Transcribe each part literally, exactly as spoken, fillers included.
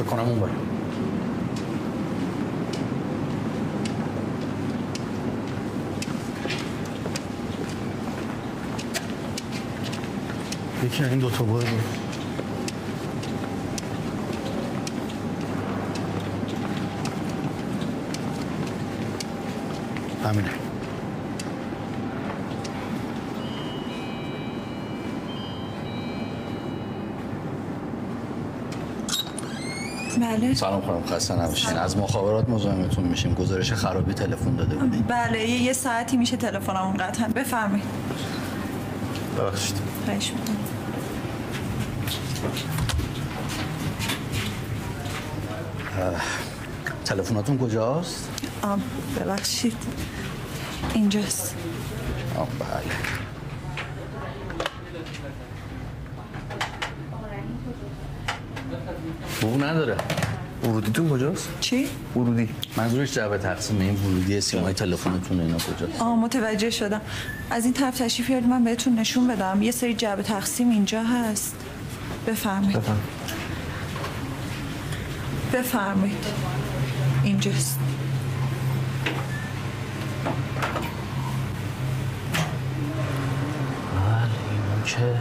فکر کنم اون بره. یکی این دوتا باید بود. همینه. بله. سلام خانم، خسته نباشین. از مخابرات مزاحمتون میشیم. گزارش خرابی تلفن داده بودیم. بله یه ساعتی میشه تلفنمون قطعا. بفرمایید. ببخشید. خواهش می‌کنم. تلفناتون کجاست؟ آم ببخشید اینجاست. آم بله. بو نداره. ورودیتون کجاست؟ چی؟ ورودی. منظورش جعبه تقسیم این ورودی سیمای تلفنتون اینا کجاست؟ آه متوجه شدم. از این طرف تشریف بیارید من بهتون نشون بدم. یه سری جعبه تقسیم اینجا هست. بفرمایید. بفرمایید. بفرمایید. اینجاست. بله اینو که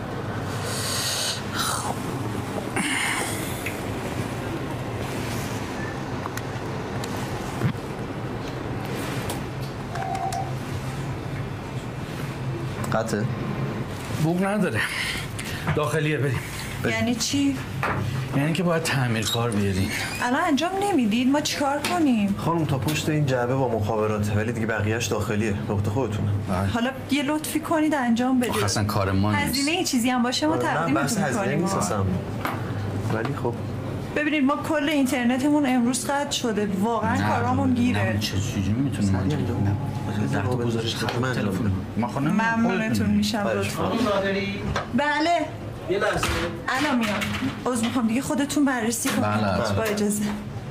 قطعه؟ بوق نداره. داخلیه بریم. یعنی چی؟ یعنی که باید تعمیرکار بیارین. الان انجام نمیدید ما چیکار کنیم؟ خانم تا پشت این جعبه با مخابراته ولی دیگه بقیه‌اش داخلیه. نقطه خودتونه. حالا یه لطفی کنید انجام بدید. اصلا کار ما نیست. هزینه ای چیزی هم باشه ما تقدیمتون می‌کنیم. ولی خب ببینید ما کل اینترنتمون امروز قطع شده. واقعا کارامون گیره. چه چیزی میتونیم انجام بدیم؟ در تو گزارش خدمت تلفن. ما خودمون ممنونتون میشم لطفا. بله. یه لحظه. الان میام. عذر میخوام دیگه خودتون بررسی کنید. بله. با اجازه.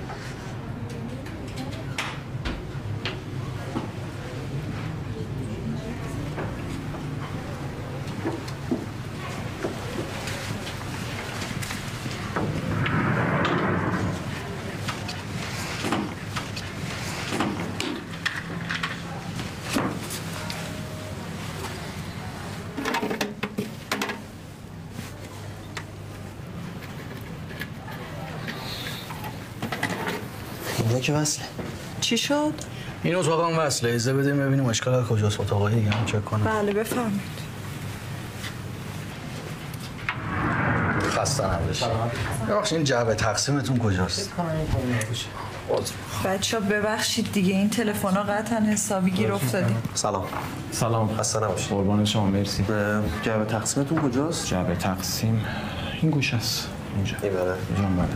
اینجا که وصله. چی شد؟ این اتاق هم وصله. ایزه بدیم ببینیم اشکال از کجاست. اتاقای دیگه هم چک کنم. بله بفرمایید. خسته نباشید. ببخشید این جعبه تقسیمتون کجاست؟ بچه‌ها ببخشید دیگه این تلفن‌ها قطعا حسابی گیر افتادیم. سلام. سلام. خسته نباشید. قربان شما مرسی. جعبه تقسیمتون کجاست؟ جعبه تقسیم این گوش است. اینجا. این بله. اینجا بله.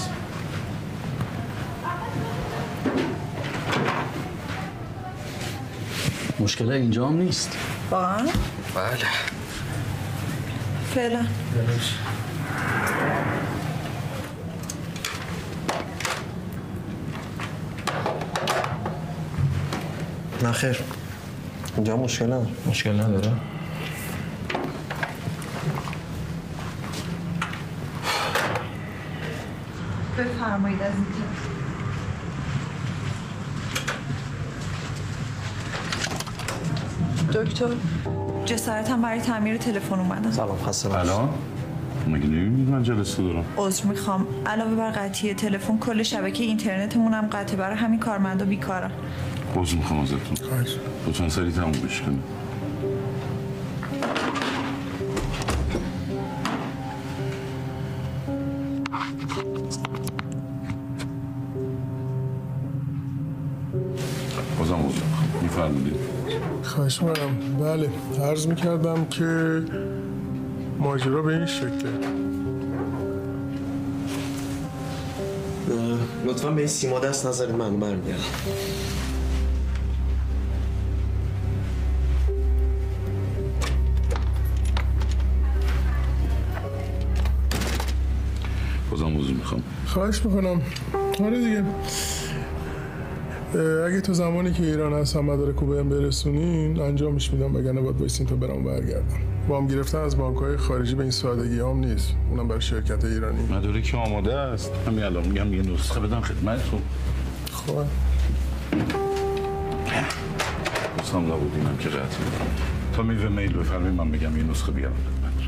مشکل اینجا هم نیست. واقعا؟ بله. فعلا. نه خیر. اینجا مشکل نداره. مشکل نداره. بفرمایید از این طرف. دکتر جسارتم برای تعمیر تلفن اومدم. سلام خسته نباشید. الان مگه نمی‌بینید من جلسه دارم؟ عذر میخوام. علاوه بر قطعی تلفن کل شبکه اینترنتمون هم قطعه. برای همین کارمندا بیکارن. عذر میخوام ازتون. لطفاً سریع تمومش کنید. بازم عذر میخوام. میفرمودید. خواهش می‌کنم. بله عرض میکردم که ماجرا به این شکله. لطفاً به این سیما دست نذارید من برمیگردم. بازم عذر میخوام. خواهش میکنم. آره دیگه اگه تو زمانی که ایران هستم مدارک رو بهم برسونین انجامش میدم، وگرنه باید بایستین تا برام برگردم. وام گرفتن از بانک‌های خارجی به این سادگی هم نیست، اونم برای شرکت ایرانی. مدارک آماده است. همین الان میگم یه نسخه بدم خدمتتون. خب دوستم لابودینم که قطعی تا میوه میل بفرمایید من بگم یه نسخه بیارم خدمتتون.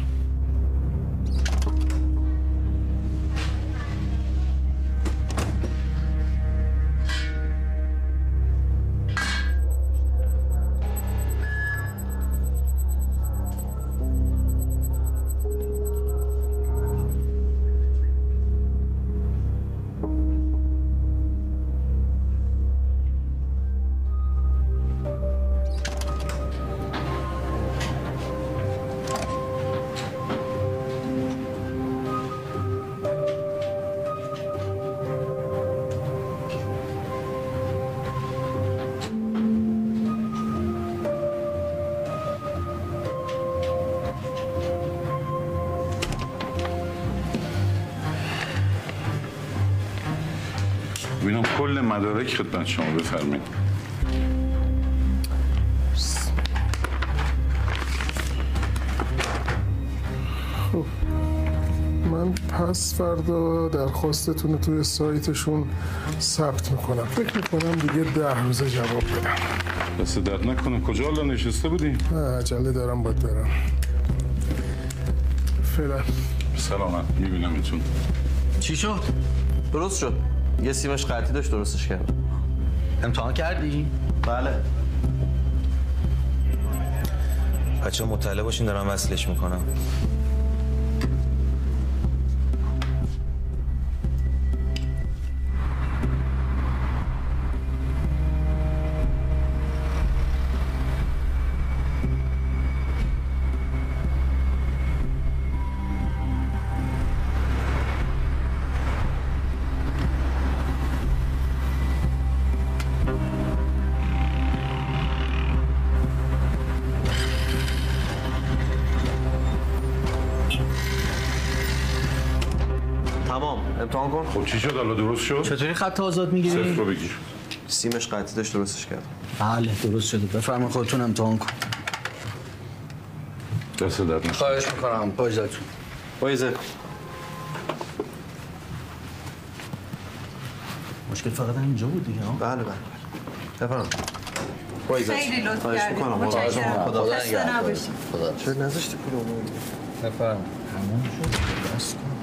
ببینم کل مدارک خدمت شما بفرمایید. خب من پس فردا درخواستتون رو توی سایتشون ثبت میکنم. فکر میکنم دیگه ده روزه جواب بدم. دست درد نکنه. کجا حالا نشسته بودی؟ نه عجله دارم باید برم. فعلا سلامت. میبینم ایتون. چی شد؟ درست شد. یه سیمش قطعی داشت درستش کردم. امتحان کردی؟ بله. بچه مطلع باشین دارم وصلش میکنم. تمام. امتحان کن. خب چی شد حالا درست شد؟ چطوری خط آزاد صفر میگیری؟ رو بگیر. سیمش قطعی داشت درستش کردم. بله درست شده. بفرمایید خودتون امتحان کن. دست درد نکنه. خواهش میکنم. پاجتون. بایزه. مشکل فقط همینجا بود دیگه ها؟ بله بله بله. بفرمایید. بایزه. خیلی لطف خواهش کردید. میکنم. متشکرم. خدا خسته نگهدار. نباشید. خدا. چرا نذاشتی پولمو؟ بفرمایید. همون شد. بس کن.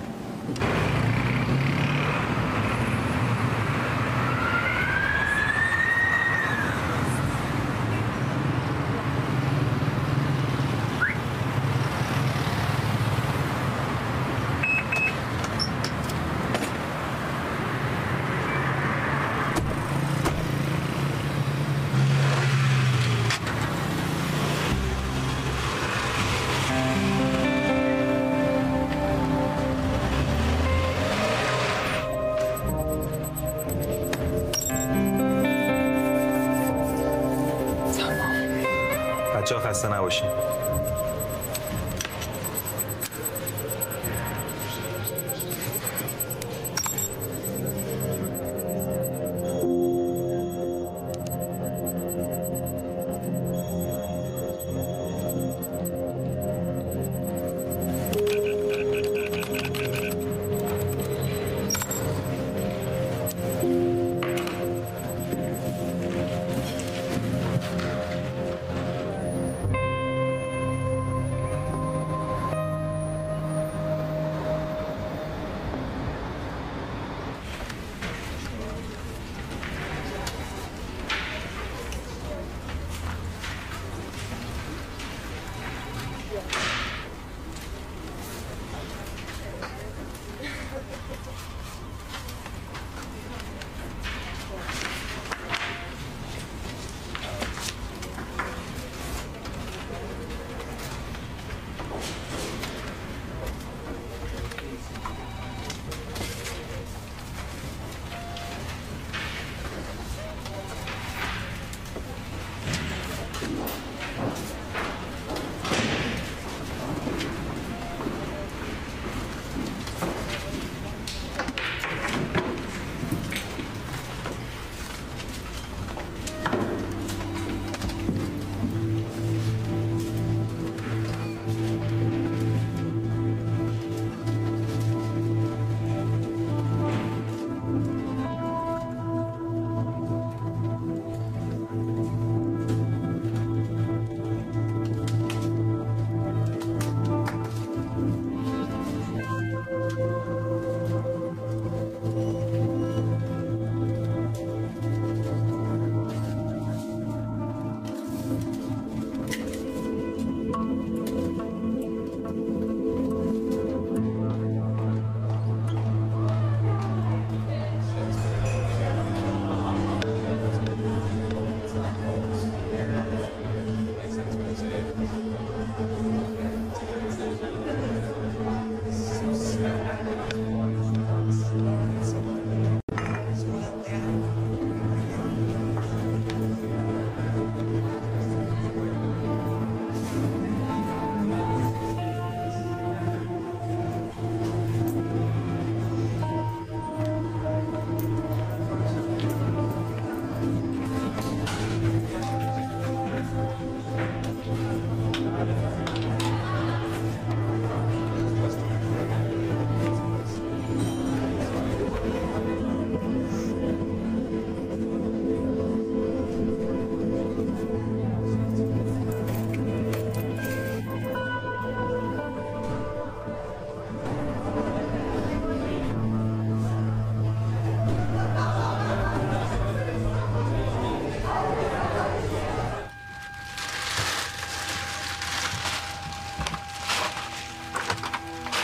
بچه ها خسته نباشین.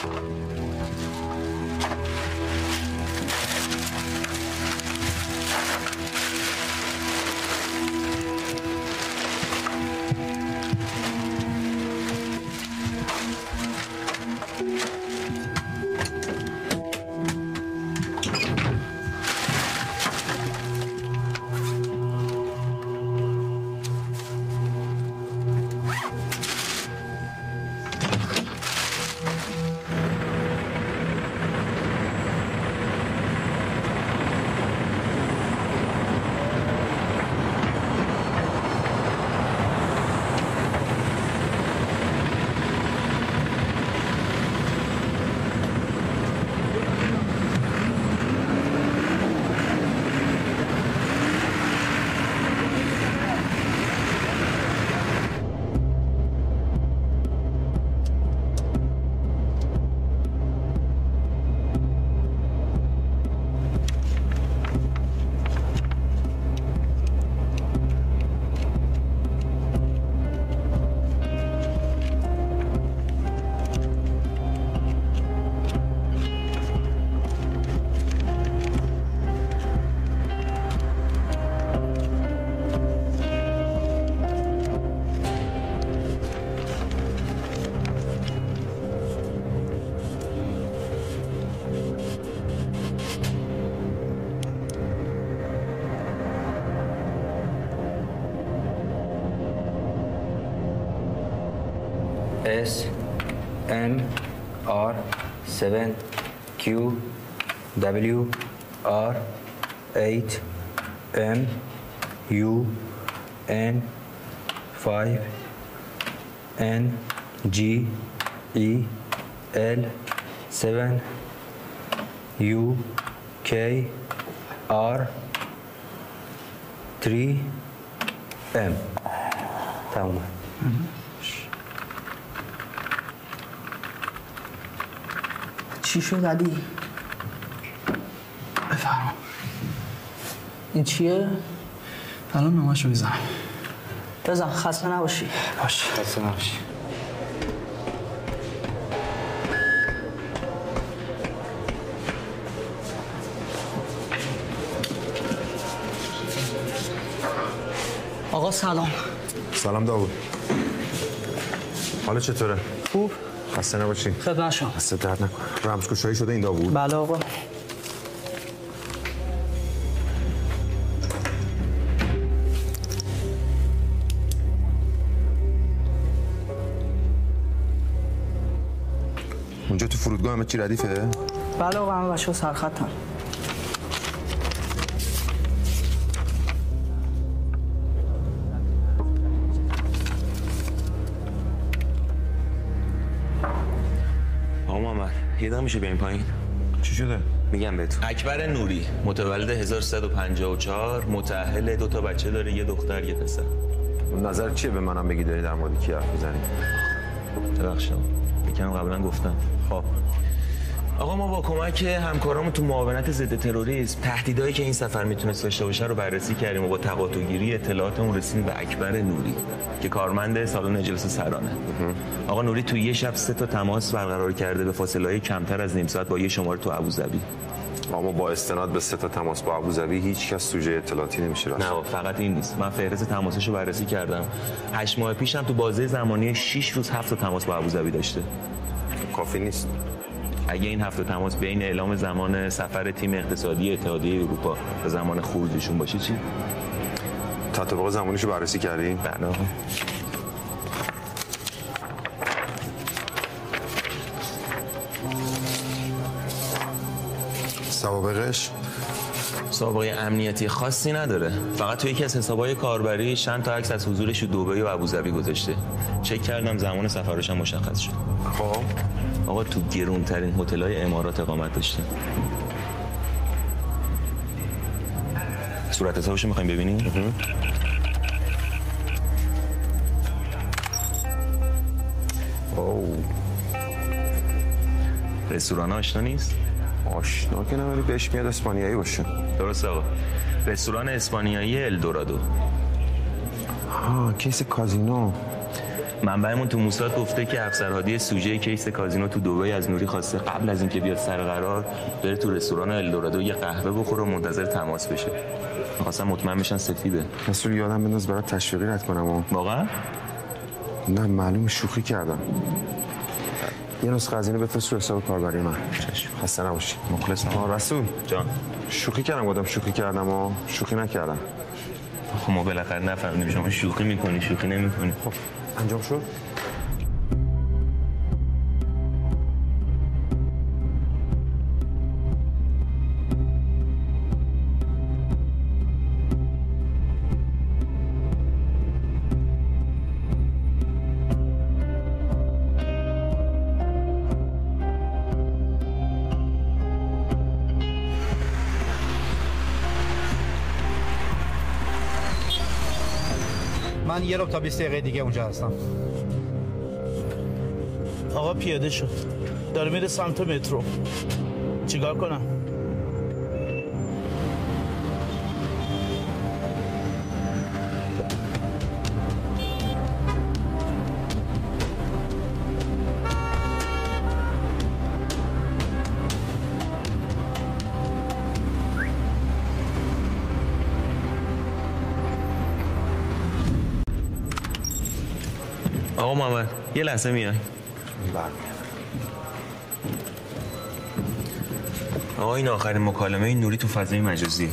S M R seven Q W R eight M U N five N G E L seven U K R three M. تمام. چی شد علی؟ بفرما. این چیه؟ الان نامه‌شو بزن. بزن خسته نباشی. باش. خسته نباشی. آقا سلام. سلام داوود. حالا چطوره؟ خوب. خسته نباشی. خدمت شما. دست درد نکن. رمزگشایی شده این داوود؟ بله آقا. اونجا تو فرودگاه همه چی ردیفه؟ بله آقا همه بچه‌ها سرخطن. یه دم میشه بیاین پایین؟ چی شده؟ میگم بهتون. اکبر نوری متولد هزار و سیصد و پنجاه و چهار، متأهل، دو تا بچه داره، یه دختر یه پسر. نظر چیه به منم بگی داری در مورد کی حرف میزنی؟ ببخشید یکم قبلا گفتم. خب آقا ما با کمک همکارامون تو معاونت ضد تروریسم تهدیدایی که این سفر میتونست داشته باشه رو بررسی کردیم و با تقاطع‌گیری اطلاعاتمون رسیدیم به اکبر نوری که کارمند سالن اجلاس سرانه. آقا نوری تو یه شب سه تا تماس برقرار کرده به فاصله‌ای کمتر از نیم ساعت با یه شماره تو ابوظبی. اما با استناد به سه تا تماس با ابوظبی هیچ کس سوژه اطلاعاتی نمیشه راست. نه فقط این نیست. من فهرست تماساشو بررسی کردم. هشت ماه پیشم تو بازه زمانی شش روز هفت تا تماس با ابوظبی داشته. کافی نیست. اگه این هفته تماس بین اعلام زمان سفر تیم اقتصادی اتحادیه اروپا و زمان خروجشون باشه چی؟ تطابق زمانیشو بررسی کردین؟ بله. سوابقش؟ سابقه امنیتی خاصی نداره. فقط تو یکی از حسابای کاربری چند تا عکس از حضورش تو دبی و ابوظبی گذاشته. چک کردم زمان سفرش هم مشخص شد. خب آقا تو گرونترین هتل‌های امارات اقامت داشته. صورت حسابش رو می‌خوایم ببینیم؟ اوه. رستوران آشنا نیست؟ آشنا که نه ولی بهش میاد اسپانیایی باشه. درست آقا. رستوران اسپانیایی الدورادو. ها کیس کازینو. منبعمون تو موساد گفته که افسر هادی سوژه کیس کازینو تو دبی از نوری خواسته قبل از اینکه بیاد سر قرار بره تو رستوران الدورادو یه قهوه بخوره و منتظر تماس بشه. می‌خواستم مطمئن بشن سفیده. رسول یادم بنداز برات تشویقی رد کنم و واقعا؟ نه معلوم شوخی کردم. یه نسخه از اینو بفرست رو حساب کاربری من. چشم. خسته نباشی. مخلصم. آه رسول جان. شوخی کردم گفتم شوخی کردم و شوخی نکردم. خب ما بالاخره نفهمیدیم شما شوخی میکنی شوخی نمیکنی. خب انجام شد؟ من یه ربع تا بیست دقیقه دیگه اونجا هستم. آقا پیاده شد داره میره سمت مترو. چیکار کنم؟ آقا محمد یه لحظه میای. آقا این آخرین مکالمه این نوری تو فضای مجازیه.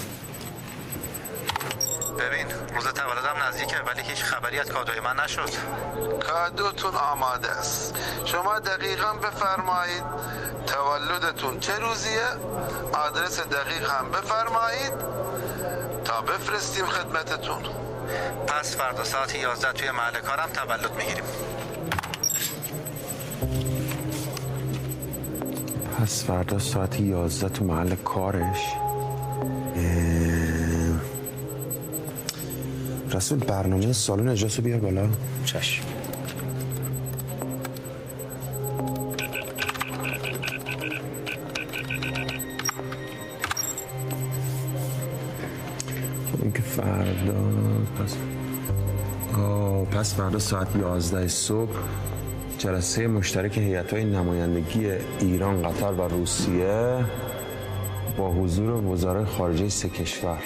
ببین روز تولدم نزدیکه ولی هیچ خبری از کادوی من نشد. کادوتون آماده است. شما دقیقاً بفرمایید تولدتون چه روزیه؟ آدرس دقیق هم بفرمایید تا بفرستیم خدمتتون. پس فردا ساعت یازده توی محل کارم تولد میگیریم. پس فردا ساعت یازده تو محل کارش. رسول برنامه سالن اجلاس رو بیار بالا. چشم. این که فردا پس آه پس فردا ساعت یازده صبح جلسه مشترک هیئت‌های نمایندگی ایران، قطر و روسیه با حضور وزرای خارجه سه کشور.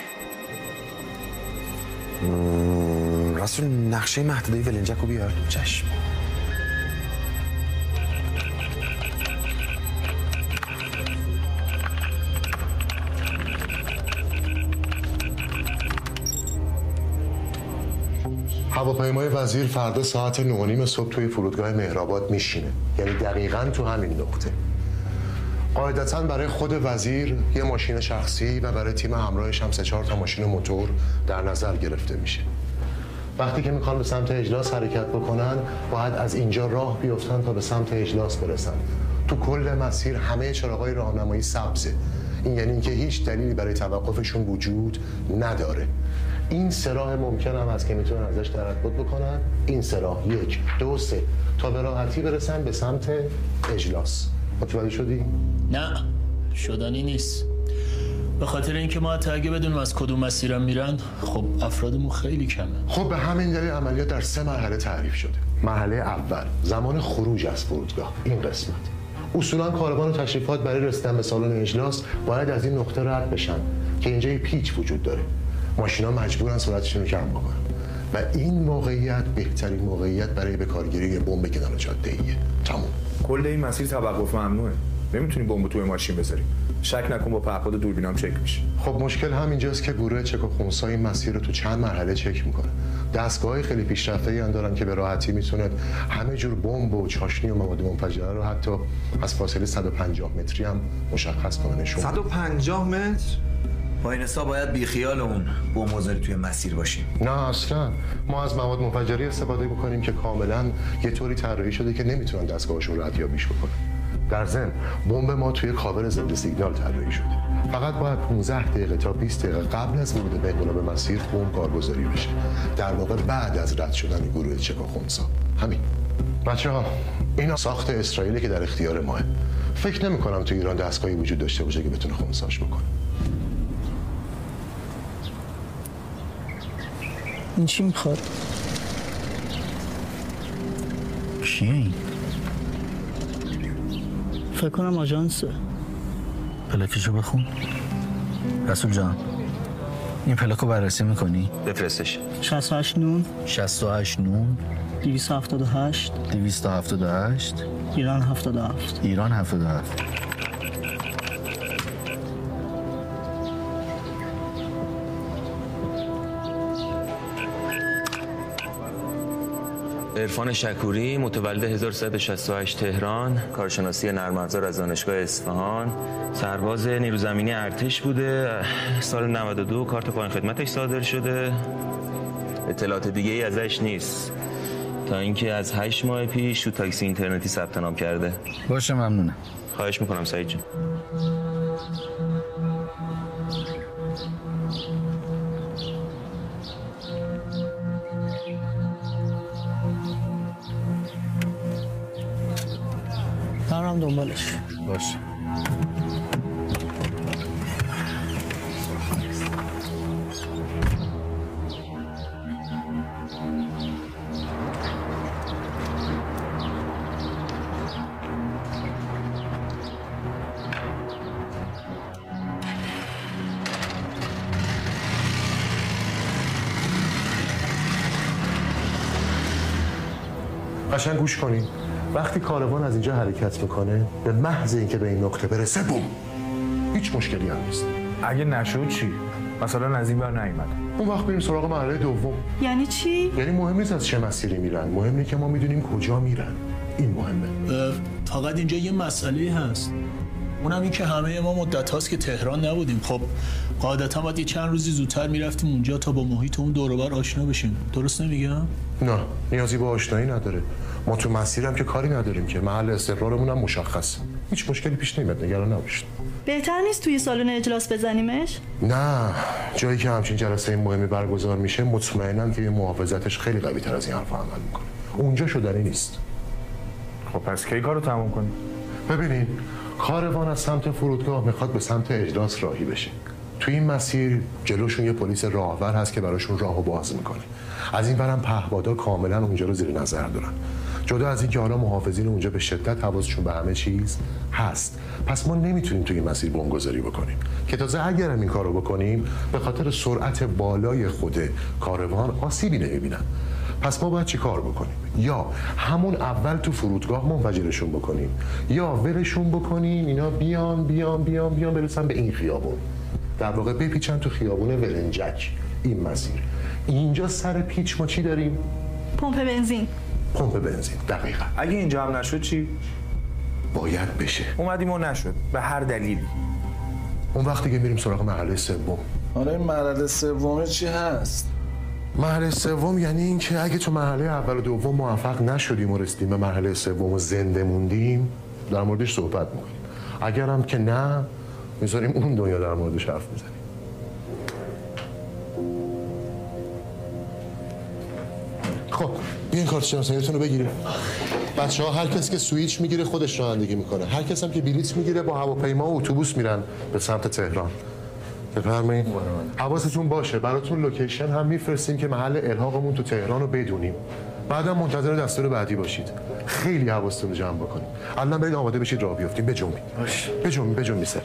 رسول نقشه مهددهی ولنجک رو بیار. چشم. هواپیمای وزیر فردا ساعت نه و نیم صبح توی فرودگاه مهرآباد میشینه، یعنی دقیقاً تو همین نقطه. قاعدتاً برای خود وزیر یه ماشین شخصی و برای تیم همراهش هم سه چهار تا ماشین موتور در نظر گرفته میشه. وقتی که میخوان به سمت اجلاس حرکت بکنن باید از اینجا راه بیفتن تا به سمت اجلاس برسن. تو کل مسیر همه چراغای راهنمایی سبزه. این یعنی اینکه هیچ دلیلی برای توقفشون وجود نداره. این سه راه ممکن هم هست که میتونن ازش تردد بکنن. این سه راه، یک، دو، سه، تا به راحتی برسن به سمت اجلاس. متوجه شدی؟ نه شدنی نیست. به خاطر اینکه ما حتی اگه بدونیم از کدوم مسیرم میرن خب افرادمون خیلی کمه. خب به همین دلیل عملیات در سه مرحله تعریف شده. مرحله اول زمان خروج از فرودگاه. این قسمت اصولا کاروان و تشریفات برای رسیدن به سالن اجلاس باید از این نقطه رد بشن که اینجا یه پیچ وجود داره. ماشینا مجبورن سرعتشون رو کم بکنن و این موقعیت بهترین موقعیت برای به کارگیری بمب کنار جاده‌ایه. تموم. کل این مسیر توقف ممنوعه. نمیتونی بمب توی ماشین بذاری. شک نکن با پهپاد دوربینام چک میشه. خب مشکل همینجاست که گروه چک و خنثی این مسیر رو تو چند مرحله چک میکنه. دستگاه‌های خیلی پیشرفته‌ای هم دارن که به راحتی میتونه همه جور بمب و چاشنی و مواد منفجره رو حتی از فاصله صد و پنجاه متری هم مشخص کنه. نشون صد و پنجاه متر؟ با این حساب باید بیخیال اون بمب‌گذاری توی مسیر باشیم. نه اصلا ما از مواد منفجره استفاده میکنیم که کاملا یه طوری طراحی شده که نمیتونن دستگاهشون ردیابیش بکنن. در ضمن بمب ما توی کاور ضد سیگنال طراحی شده. فقط باید پانزده دقیقه تا بیست دقیقه قبل از ورود به انقلاب مسیر بمب کارگزاری بشه. در واقع بعد از رد شدن گروه چک و خنثی. همین. بچه‌ها اینا ساخت اسرائیلی که در اختیار ماه. فکر نمی‌کنم تو ایران دستگاهی وجود داشته باشه که بتونه خنثیش بکنه. این چی میخواد؟ کیه این؟ فکر کنم آژانسه. پلاکشو بخون. رسول جان این پلاکو بررسی میکنی؟ بفرستش. شصت و هشت نون شصت و هشت نون دویست و هفتاد و هشت دویست و هفتاد و هشت ایران هفتاد و هفت ایران هفتاد و هفت. عرفان شکوری، متولد هزار و سیصد و شصت و هشت تهران، کارشناسی نرم افزار از دانشگاه اصفهان، سرباز نیرو زمینی ارتش بوده. سال نود و دو کارت پایان خدمتش صادر شده. اطلاعات دیگه ای ازش نیست تا اینکه از هشت ماه پیش تو تاکسی اینترنتی ثبت نام کرده. باشه ممنونم. خواهش میکنم سعید جان. دارم دنبالش. باشه. قشنگ گوش کنین. وقتی کاروان از اینجا حرکت میکنه به محض اینکه به این نقطه برسه بوم، هیچ مشکلی هم نیست. اگه نشد چی؟ مثلا از این بر نیومد، اون وقت بریم سراغ مرحله دوم. یعنی چی؟ یعنی مهم نیست از چه مسیری میرن، مهم اینه که ما میدونیم کجا میرن. این مهمه. فقط اینجا یه مسئله هست، اونم این که همه ما مدت هاست که تهران نبودیم. خب قاعدتا باید یه چند روزی زودتر میرفتیم اونجا تا با محیط اون دور و بر آشنا بشیم. درست نمیگم؟ نه، نیازی به آشنایی نداره. ما تو مسیرم که کاری نداریم که، محل استقرارمون هم مشخصه. هیچ مشکلی پیش نمیاد، نگران نباشید. بهتر نیست توی سالن اجلاس بزنیمش؟ نه، جایی که همچین جلسه مهمی برگزار میشه مطمئنم که محافظتش خیلی قوی تر از این حرفا عمل میکنه. اونجا شدنی نیست. خب پس کی کارو تموم کنیم؟ ببینین، کاروان از سمت فرودگاه میخواد به سمت اجلاس راهی بشه. تو این مسیر جلوشون یه پلیس راهور هست که براشون راهو باز میکنه. از این برم پهپادا کاملا اونجا رو زیر نظر دارن. جدا از این که حالا محافظین اونجا به شدت حواسشون به همه چیز هست. پس ما نمیتونیم توی این مسیر بمبگذاری بکنیم که تازه اگرم این کارو بکنیم به خاطر سرعت بالای خود کاروان آسیبی نمیبینن. پس ما باید چی کار بکنیم؟ یا همون اول تو فرودگاه منفجرشون بکنیم، یا ولشون بکنیم اینا بیان بیان بیان بیان برسن به این خیابون، در واقع بپیچن تو خیابون ولنجک. این مسیر اینجا سر پیچ ما چی داریم؟ پمپ بنزین. پمپ بنزین، دقیقاً. اگه اینجا هم نشد چی؟ باید بشه. اومدیم و نشد به هر دلیلی. اون وقتی که میریم سراغ مرحله سوم. آره، این مرحله سوم چی هست؟ مرحله سوم یعنی این که اگه تو مرحله اول و دوم موفق نشدیم و رسیدیم به مرحله سوم و زنده موندیم، در موردش صحبت میکنیم. اگرم که نه، میذاریم اون دنیا در موردش حرف میزنیم. خب بیاین کارت شناساییتون رو بگیریم. بچه ها هر کسی که سویچ میگیره خودش رانندگی میکنه، هر کسی هم که بلیط میگیره با هواپیما و اتوبوس میرن به سمت تهران. بفرمایید. حواستون باشه براتون لوکیشن هم میفرستیم که محل الحاقمون تو تهران رو بدونیم. بعدم منتظر دستور بعدی باشید. خیلی حواستون رو جمع بکنید. الان برید آماده بشید راه بیافتیم. بجنبید. بجنبید بجنبید سری.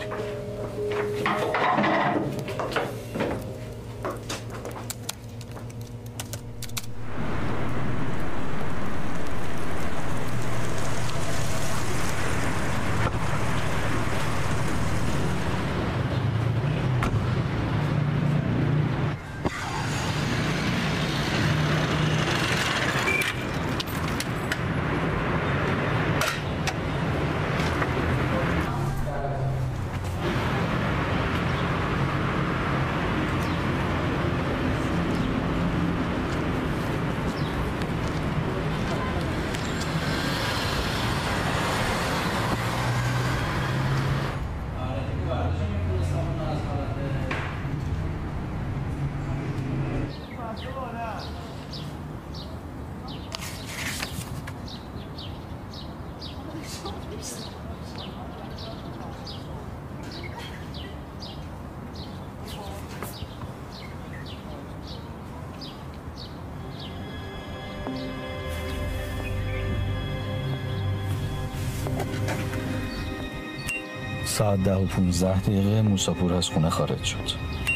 ساعت ده و پونزده دقیقه موساپور از خونه خارج شد.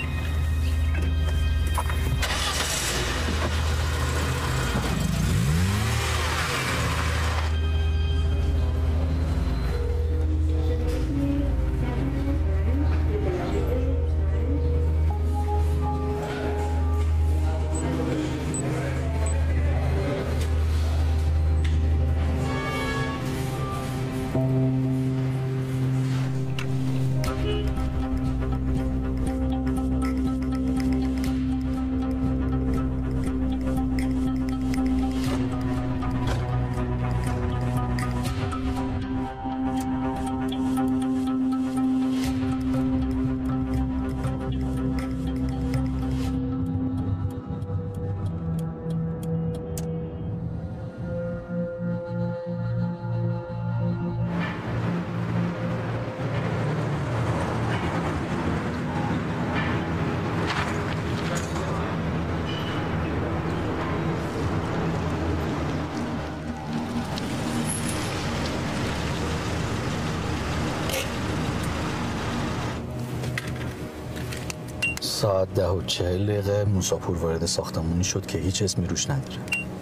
ساعت ده و چهل دقیقه موساپور وارد ساختمونی شد که هیچ اسمی روش نداره.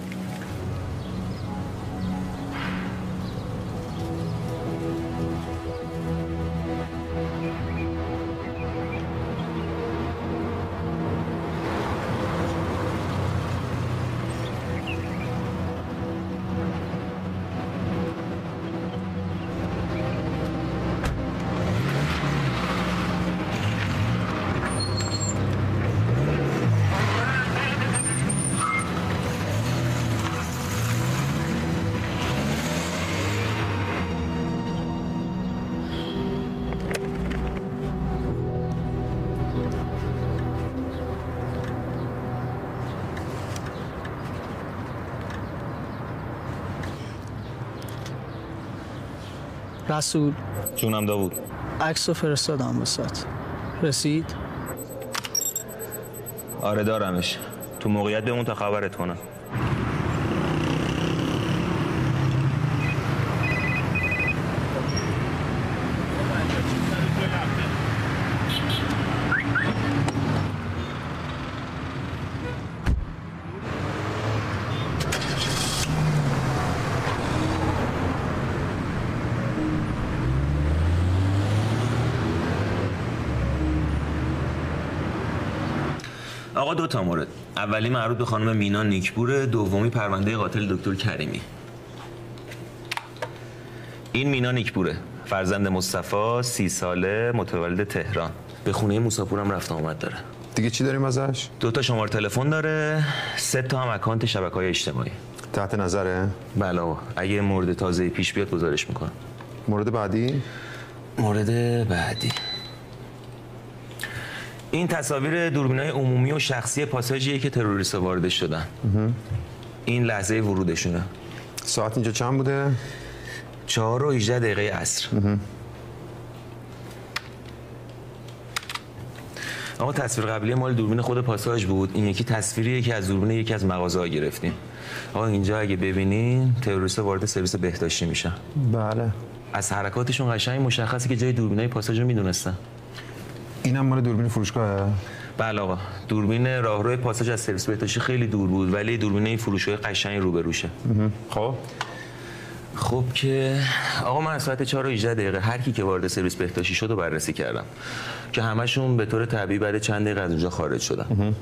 رسول جونم داوود. عکس رو فرستادم واسات. رسید؟ آره دارمش. تو موقعیت بمون تا خبرت کنم. آقا دو تا مورد. اولی مربوط به خانم مینا نیکپور، دومی پرونده قاتل دکتر کریمی. این مینا نیکپوره، فرزند مصطفی، سی ساله، متولد تهران. به خونه موساپور هم رفت آمد داره. دیگه چی داریم ازش؟ دو تا شماره تلفن داره، سه تا هم اکانت شبکه‌های اجتماعی. تحت نظره؟ بله آقا. اگه مورد تازه پیش بیاد گزارش میکنم. مورد بعدی؟ مورد بعدی این تصاویر دوربینای عمومی و شخصی پاساژیه که تروریست‌ها وارد شدن. این لحظه ورودشونه. ساعت اینجا چند بوده؟ چهار و هجده دقیقه عصر. اما تصویر قبلی مال دوربین خود پاساژ بود. این یکی تصویریه که از دوربین یکی از مغازه‌ها گرفتیم. آقا اینجا اگه ببینین تروریست‌ها وارد سرویس بهداشتی میشن. بله. از حرکاتشون قشنگ مشخصه که جای دوربینای پاساژ رو میدونستن. اینم مال دوربین فروشگاهه؟ بله آقا. دوربین راهروی پاساژ از سرویس بهداشتی خیلی دور بود ولی دوربین فروشگاه قشنگ روبروشه. خب خب که آقا من از ساعت چهار و هجده دقیقه هر کی که وارد سرویس بهداشتی شد و بررسی کردم که همشون به طور طبیعی بعد چند دقیقه از اونجا خارج شدن.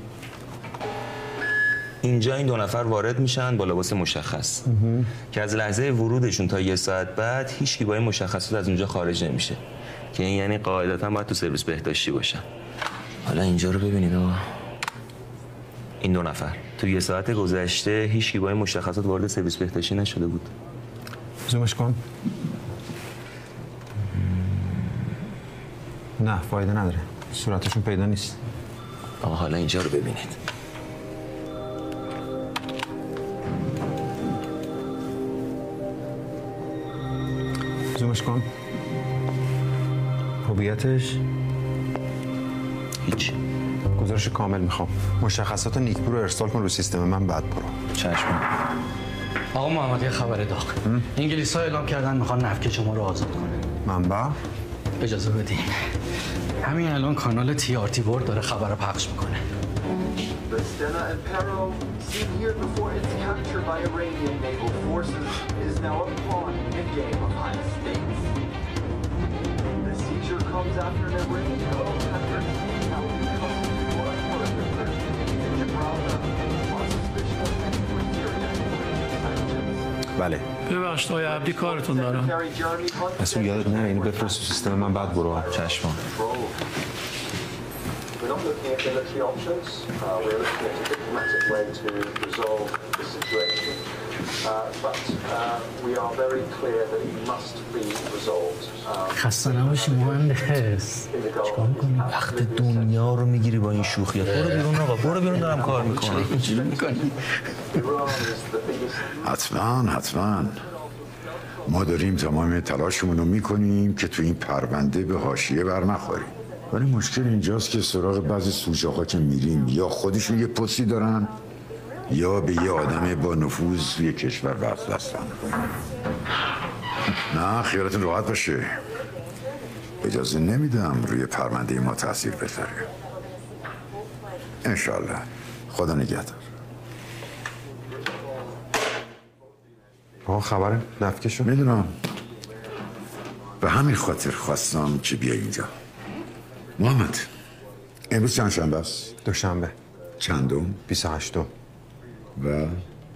اینجا این دو نفر وارد میشن با لباس مشخص که از لحظه ورودشون تا یه ساعت بعد هیچ کی با این مشخصات از اونجا خارج نمیشه که این یعنی قاعدتا باید تو سرویس بهداشتی باشن. حالا اینجا رو ببینید آقا. این دو نفر تو یه ساعت گذشته هیچ کی با این مشخصات وارد سرویس بهداشتی نشده بود. زومش کن. نه فایده نداره. صورتشون پیدا نیست. آقا حالا اینجا رو ببینید. زومش کن. هویتش هیچ. گزارش کامل میخوام. مشخصات نیکپور رو ارسال کن رو سیستم من بعد برو. چشم. آقا محمد یه خبر داغ. انگلیس‌ها اعلام کردن میخوان نفک شما رو آزاد کنه. منبع؟ اجازه بدین. همین الان کانال تی آر تی ورد داره خبر رو پخش میکنه. The Stena Impero, seen here before its capture by Iranian naval forces, is now a pawn in a game of high stakes. The seizure comes after an Iranian helicopter now comes to a helicopter in Gibraltar on suspicion of sanctions. بله. ببخشید آقای عبدی کارتون دارم. مسئول یادت نره اینو بفرست تو سیستم من بعد برو. چشم. We're not looking at military options. Uh, we're looking at a diplomatic way to resolve the situation. Uh, but uh, we are very clear that it must be resolved. خسته نباشی مهندس. چیکار می‌کنی؟ وقت دنیا رو میگیری با این شوخیات. برو بیرون آقا، برو بیرون دارم کار میکنم. اینجوری میکنی؟ حتما حتما ما داریم تمام تلاشمون رو میکنیم که تو این پرونده به حاشیه بر نخوریم. ولی مشکل اینجاست که سراغ بعضی سوژه‌ها که میریم یا خودشون یه پستی دارن یا به یه آدم با نفوذ توی کشور وصل هستن. نه خیالتون راحت باشه، اجازه نمیدم روی پرونده ما تاثیر بذاره. انشالله. خدا نگهدار. آقا خبر نفکشو میدونم، به همین خاطر خواستم که بیای اینجا. محمد امروز چند شنبه است؟ دوشنبه. چندم؟ بیست و هشتم. و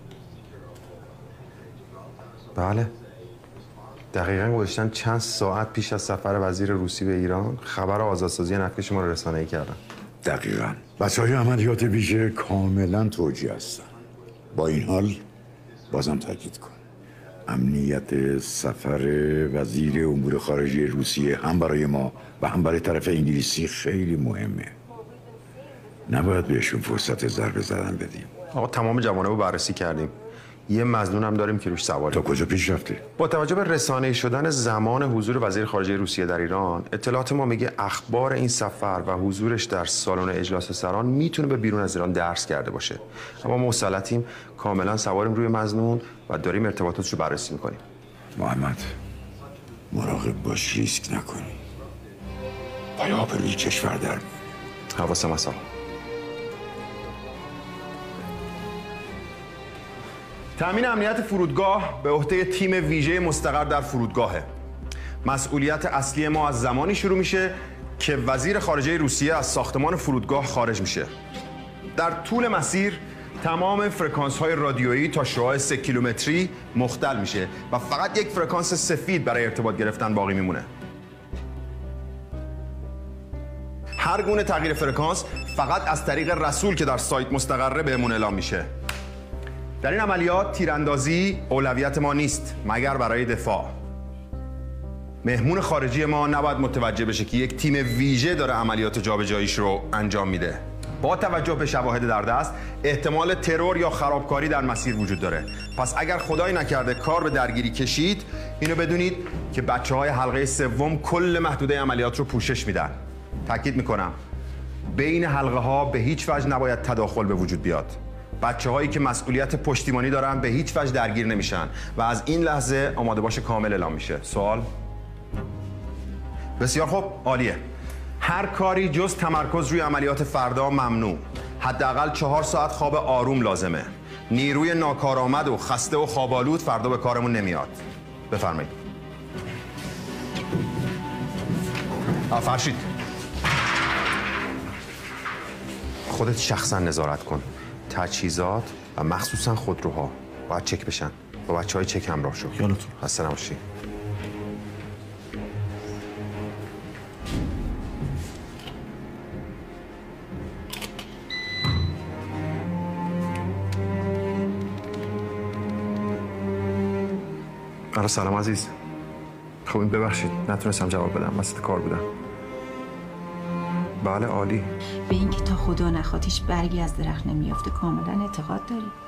بله دقیقاً گذاشتن چند ساعت پیش از سفر وزیر روسی به ایران خبر آزادسازی نفکش ما رو رسانه‌ای کردن. دقیقاً بچه های عملیات ویژه کاملا توجیه هستن. با این حال بازم تاکید کن امنیت سفر وزیر امور خارجه روسیه هم برای ما و هم برای طرف انگلیسی خیلی مهمه. نباید بهشون فرصت ضربه زدن بدیم. آقا تمام جوانب رو بررسی کردیم. یه مظنون هم داریم که روش سواریم. تا کجا پیش رفته؟ با توجه به رسانه‌ای شدن زمان حضور وزیر خارجه روسیه در ایران، اطلاعات ما میگه اخبار این سفر و حضورش در سالن اجلاس سران میتونه به بیرون از ایران درس کرده باشه. اما مسلطیم، کاملا سواریم روی مظنون و داریم ارتباطاتش رو بررسی میکنیم. محمد مراقب باش، ریسک نکنی. پیاپی کشور در حواسم هست. تأمین امنیت فرودگاه به عهده تیم ویژه مستقر در فرودگاهه. مسئولیت اصلی ما از زمانی شروع میشه که وزیر خارجه روسیه از ساختمان فرودگاه خارج میشه. در طول مسیر تمام فرکانس های رادیویی تا شعاع سه کیلومتری مختل میشه و فقط یک فرکانس سفید برای ارتباط گرفتن باقی میمونه. هر گونه تغییر فرکانس فقط از طریق رسول که در سایت مستقره بهمون اعلام میشه. در این عملیات تیراندازی اولویت ما نیست مگر برای دفاع. مهمون خارجی ما نباید متوجه بشه که یک تیم ویژه داره عملیات جابجاییش رو انجام میده. با توجه به شواهد در دست احتمال ترور یا خرابکاری در مسیر وجود داره. پس اگر خدای نکرده کار به درگیری کشید، اینو بدونید که بچه‌های حلقه سوم کل محدوده عملیات رو پوشش میدن. تاکید میکنم بین حلقه ها به هیچ وجه نباید تداخل به وجود بیاد. بچه هایی که مسئولیت پشتیبانی دارن به هیچ وجه درگیر نمیشن و از این لحظه آماده باش کامل اعلام میشه. سوال؟ بسیار خوب، عالیه. هر کاری جز تمرکز روی عملیات فردا ممنوع. حداقل چهار ساعت خواب آروم لازمه. نیروی ناکارآمد و خسته و خواب‌آلود فردا به کارمون نمیاد. بفرمایید. فرشید خودت شخصا نظارت کن. تجهیزات و مخصوصا خودروها باید چک بشن. با بچه های چک همراه شو. یالتون خسته نباشی. آره سلام عزیز. خب این ببخشید نتونستم جواب بدم، وسط کار بودم. بله عالی. به اینکه تا خدا نخواد هیچ برگی از درخت نمیافته کاملا اعتقاد داری؟